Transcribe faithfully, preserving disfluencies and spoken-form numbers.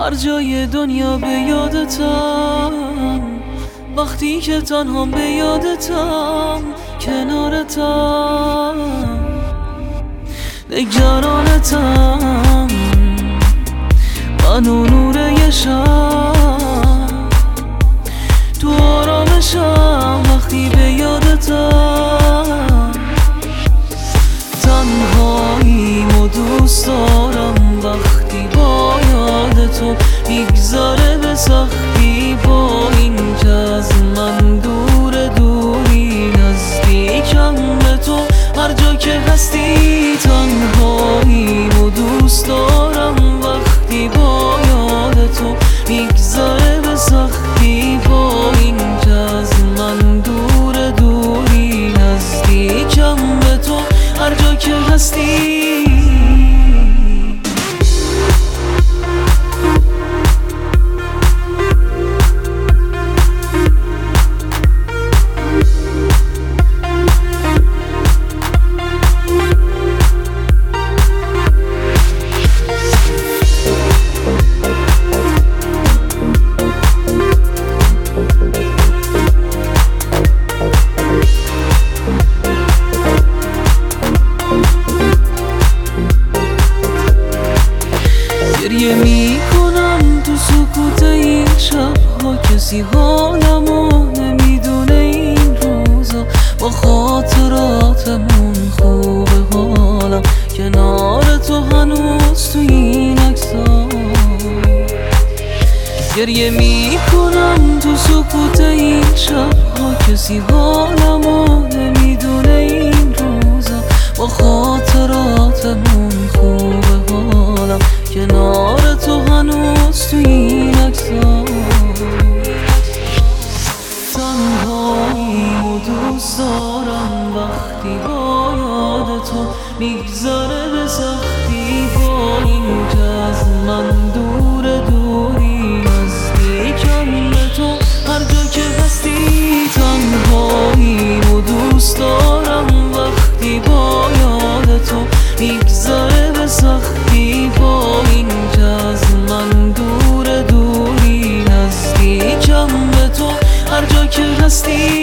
هر جای دنیا به یادتم، وقتی که تنها به یادتم، کنارتم نگرانتم. من و نور یه شب تو آرامشم، وقتی به یادتم. تنهاییم و دوست دارم وقتی با یاد تو میگذره به سختی. با این که از من دور دوری، نزدیکم به تو هر جا که هستی. تنهاییم و دوست دارم وقتی با یاد تو میگذره به سختی. با این که از من دور دوری، نزدیکم به تو هر جا که هستی. گریه می کنم تو سکوت این شبها، کسی حالمو نمیدونه این روزا. با خاطراتمون خوبه حالم، کنار تو هنوز تو این عکس‌ها. گریه می کنم تو سکوت این شبها، کسی حالمو نمیدونه این روزا. با خاطراتمون خوبه حالم، کنار تو هنوز تو این عکس‌ها. تنهاییم و دوست دارم وقتی با یاد تو میگذره به سختی. با این که از من دور دوری، نزدیکم به تو هر جا که هستی. تنهاییم و دوست دارم وقتی با یاد تو میگذره به سختی. با این که از من دور دوری، نزدیکم به تو هر جا که هستی.